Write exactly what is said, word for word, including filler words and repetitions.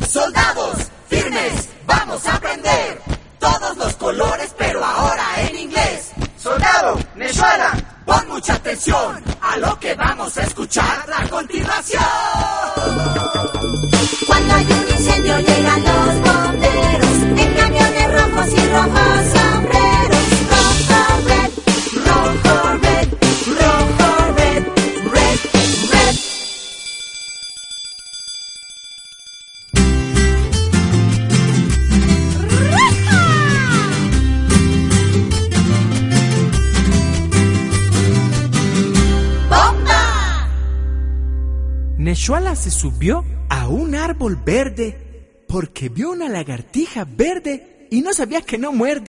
Soldados, firmes, vamos a aprender todos los colores, pero ahora en inglés. Soldado, Neshuala, pon mucha atención a lo que vamos a escuchar a continuación. Cuando hay un incendio llegan los bomberos en camiones rojos y rojos sombreros. Rojo, red, rojo, red, rojo, red, red, red. ¡Bomba! Neshuala se subió a un árbol verde porque vio una lagartija verde y no sabía que no muerde.